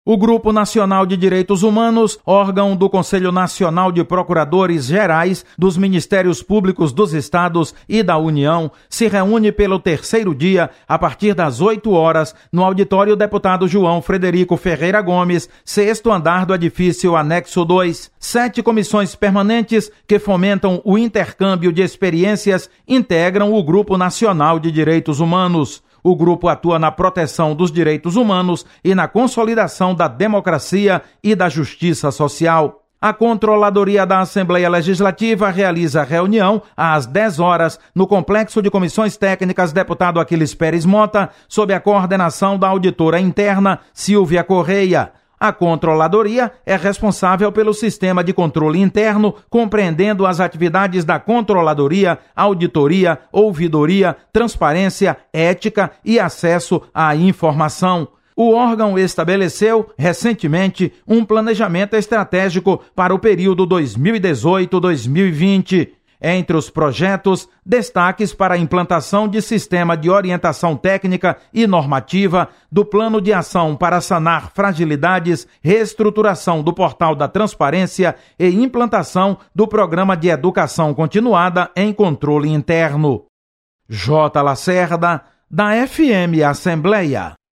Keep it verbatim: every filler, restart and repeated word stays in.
O Grupo Nacional de Direitos Humanos, órgão do Conselho Nacional de Procuradores Gerais dos Ministérios Públicos dos Estados e da União, se reúne pelo terceiro dia, a partir das oito horas, no auditório Deputado João Frederico Ferreira Gomes, sexto andar do edifício Anexo dois. Sete comissões permanentes que fomentam o intercâmbio de experiências integram o Grupo Nacional de Direitos Humanos. O grupo atua na proteção dos direitos humanos e na consolidação da democracia e da justiça social. A Controladoria da Assembleia Legislativa realiza reunião às dez horas no Complexo de Comissões Técnicas Deputado Aquiles Pérez Mota, sob a coordenação da auditora interna Silvia Correia. A Controladoria é responsável pelo sistema de controle interno, compreendendo as atividades da Controladoria, Auditoria, Ouvidoria, Transparência, Ética e Acesso à Informação. O órgão estabeleceu, recentemente, um planejamento estratégico para o período dois mil e dezoito a dois mil e vinte. Entre os projetos, destaques para a implantação de sistema de orientação técnica e normativa, do plano de ação para sanar fragilidades, reestruturação do portal da transparência e implantação do programa de educação continuada em controle interno. J. Lacerda, da F M Assembleia.